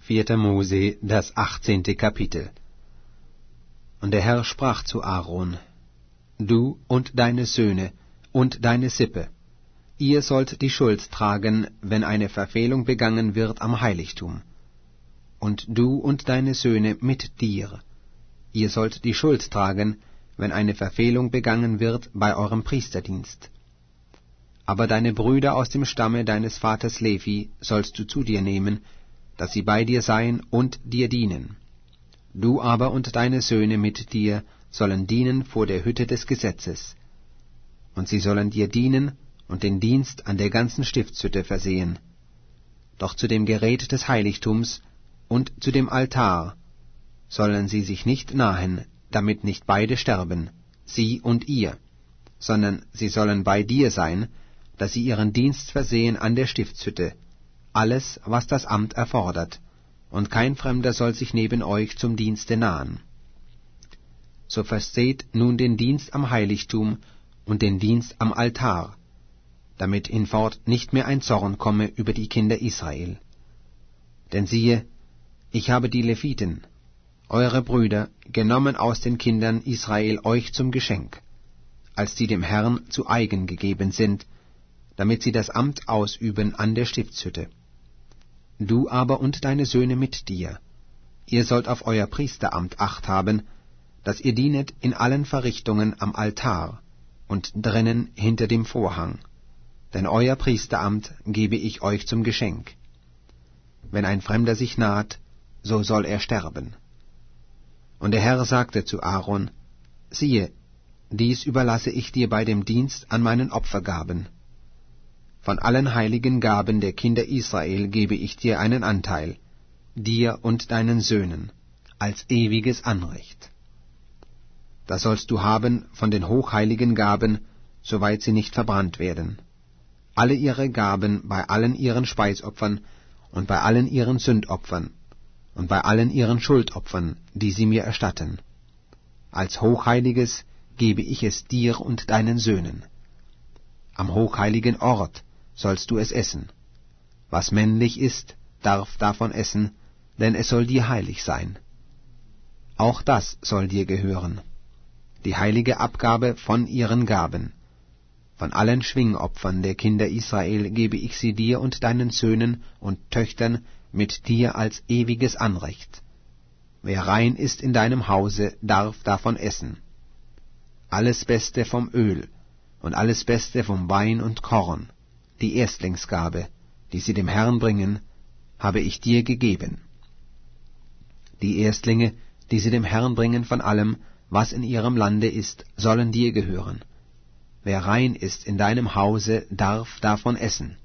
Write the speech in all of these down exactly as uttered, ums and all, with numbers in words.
Vierter Mose, das achtzehnte Kapitel. Und der Herr sprach zu Aaron: Du und deine Söhne und deine Sippe, ihr sollt die Schuld tragen, wenn eine Verfehlung begangen wird am Heiligtum. Und du und deine Söhne mit dir, ihr sollt die Schuld tragen, wenn eine Verfehlung begangen wird bei eurem Priesterdienst. Aber deine Brüder aus dem Stamme deines Vaters Levi sollst du zu dir nehmen, dass sie bei dir seien und dir dienen. Du aber und deine Söhne mit dir sollen dienen vor der Hütte des Gesetzes. Und sie sollen dir dienen und den Dienst an der ganzen Stiftshütte versehen. Doch zu dem Gerät des Heiligtums und zu dem Altar sollen sie sich nicht nahen, damit nicht beide sterben, sie und ihr, sondern sie sollen bei dir sein, dass sie ihren Dienst versehen an der Stiftshütte, alles, was das Amt erfordert, und kein Fremder soll sich neben euch zum Dienste nahen. So versteht nun den Dienst am Heiligtum und den Dienst am Altar, damit hinfort nicht mehr ein Zorn komme über die Kinder Israel. Denn siehe, ich habe die Leviten, eure Brüder, genommen aus den Kindern Israel euch zum Geschenk, als die dem Herrn zu eigen gegeben sind, damit sie das Amt ausüben an der Stiftshütte. Du aber und deine Söhne mit dir, ihr sollt auf euer Priesteramt acht haben, dass ihr dienet in allen Verrichtungen am Altar und drinnen hinter dem Vorhang, denn euer Priesteramt gebe ich euch zum Geschenk. Wenn ein Fremder sich naht, so soll er sterben. Und der Herr sagte zu Aaron: Siehe, dies überlasse ich dir bei dem Dienst an meinen Opfergaben. Von allen heiligen Gaben der Kinder Israel gebe ich dir einen Anteil, dir und deinen Söhnen, als ewiges Anrecht. Das sollst du haben von den hochheiligen Gaben, soweit sie nicht verbrannt werden. Alle ihre Gaben bei allen ihren Speisopfern und bei allen ihren Sündopfern und bei allen ihren Schuldopfern, die sie mir erstatten. Als Hochheiliges gebe ich es dir und deinen Söhnen. Am hochheiligen Ort sollst du es essen. Was männlich ist, darf davon essen, denn es soll dir heilig sein. Auch das soll dir gehören, die heilige Abgabe von ihren Gaben. Von allen Schwingopfern der Kinder Israel gebe ich sie dir und deinen Söhnen und Töchtern mit dir als ewiges Anrecht. Wer rein ist in deinem Hause, darf davon essen. Alles Beste vom Öl und alles Beste vom Wein und Korn, die Erstlingsgabe, die sie dem Herrn bringen, habe ich dir gegeben. Die Erstlinge, die sie dem Herrn bringen von allem, was in ihrem Lande ist, sollen dir gehören. Wer rein ist in deinem Hause, darf davon essen.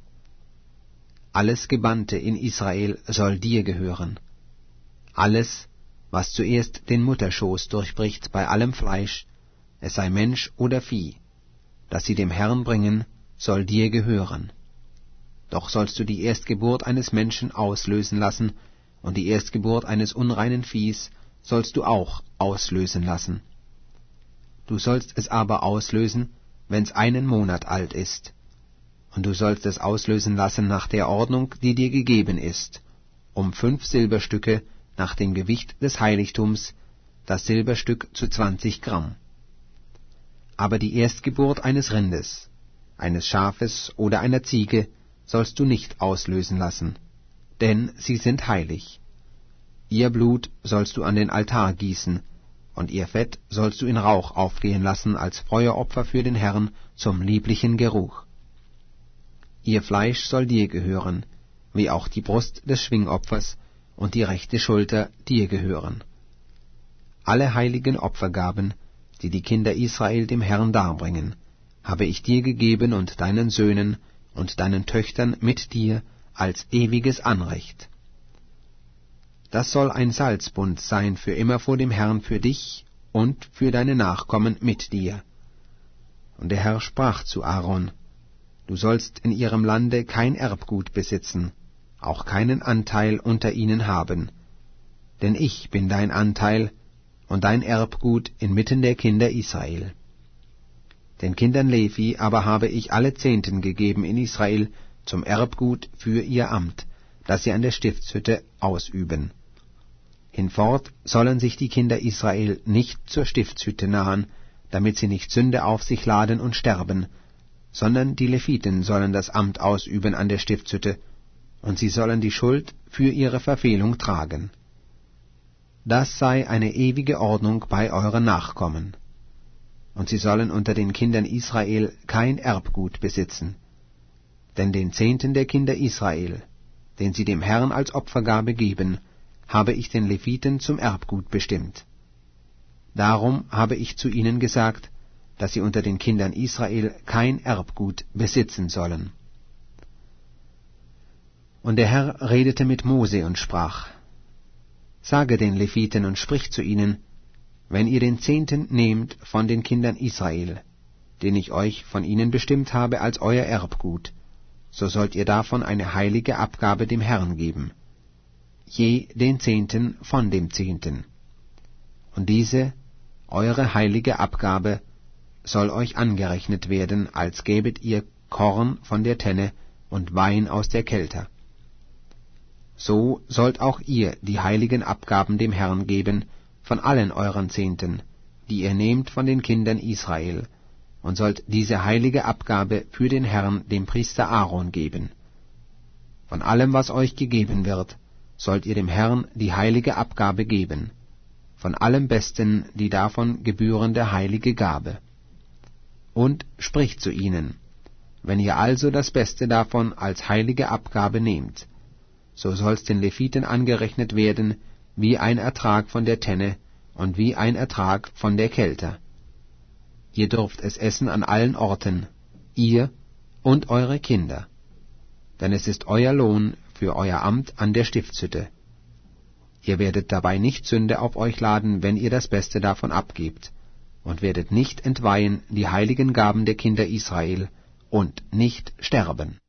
Alles Gebannte in Israel soll dir gehören. Alles, was zuerst den Mutterschoß durchbricht bei allem Fleisch, es sei Mensch oder Vieh, das sie dem Herrn bringen, soll dir gehören. Doch sollst du die Erstgeburt eines Menschen auslösen lassen, und die Erstgeburt eines unreinen Viehs sollst du auch auslösen lassen. Du sollst es aber auslösen, wenn's einen Monat alt ist, und du sollst es auslösen lassen nach der Ordnung, die dir gegeben ist, um fünf Silberstücke nach dem Gewicht des Heiligtums, das Silberstück zu zwanzig Gramm. Aber die Erstgeburt eines Rindes, eines Schafes oder einer Ziege sollst du nicht auslösen lassen, denn sie sind heilig. Ihr Blut sollst du an den Altar gießen, und ihr Fett sollst du in Rauch aufgehen lassen als Feueropfer für den Herrn zum lieblichen Geruch. Ihr Fleisch soll dir gehören, wie auch die Brust des Schwingopfers und die rechte Schulter dir gehören. Alle heiligen Opfergaben, die die Kinder Israel dem Herrn darbringen, habe ich dir gegeben und deinen Söhnen und deinen Töchtern mit dir als ewiges Anrecht. Das soll ein Salzbund sein für immer vor dem Herrn für dich und für deine Nachkommen mit dir. Und der Herr sprach zu Aaron: Du sollst in ihrem Lande kein Erbgut besitzen, auch keinen Anteil unter ihnen haben, denn ich bin dein Anteil und dein Erbgut inmitten der Kinder Israel. Den Kindern Levi aber habe ich alle Zehnten gegeben in Israel zum Erbgut für ihr Amt, das sie an der Stiftshütte ausüben. Hinfort sollen sich die Kinder Israel nicht zur Stiftshütte nahen, damit sie nicht Sünde auf sich laden und sterben, sondern die Leviten sollen das Amt ausüben an der Stiftshütte, und sie sollen die Schuld für ihre Verfehlung tragen. Das sei eine ewige Ordnung bei euren Nachkommen. Und sie sollen unter den Kindern Israel kein Erbgut besitzen. Denn den Zehnten der Kinder Israel, den sie dem Herrn als Opfergabe geben, habe ich den Leviten zum Erbgut bestimmt. Darum habe ich zu ihnen gesagt, dass sie unter den Kindern Israel kein Erbgut besitzen sollen. Und der Herr redete mit Mose und sprach: Sage den Leviten und sprich zu ihnen: Wenn ihr den Zehnten nehmt von den Kindern Israel, den ich euch von ihnen bestimmt habe als euer Erbgut, so sollt ihr davon eine heilige Abgabe dem Herrn geben, je den Zehnten von dem Zehnten. Und diese, eure heilige Abgabe, soll euch angerechnet werden, als gäbet ihr Korn von der Tenne und Wein aus der Kelter. So sollt auch ihr die heiligen Abgaben dem Herrn geben, von allen euren Zehnten, die ihr nehmt von den Kindern Israel, und sollt diese heilige Abgabe für den Herrn dem Priester Aaron geben. Von allem, was euch gegeben wird, sollt ihr dem Herrn die heilige Abgabe geben, von allem Besten die davon gebührende heilige Gabe. Und spricht zu ihnen: Wenn ihr also das Beste davon als heilige Abgabe nehmt, so soll's den Leviten angerechnet werden, wie ein Ertrag von der Tenne und wie ein Ertrag von der Kelter. Ihr dürft es essen an allen Orten, ihr und eure Kinder, denn es ist euer Lohn für euer Amt an der Stiftshütte. Ihr werdet dabei nicht Sünde auf euch laden, wenn ihr das Beste davon abgebt, und werdet nicht entweihen die heiligen Gaben der Kinder Israel und nicht sterben.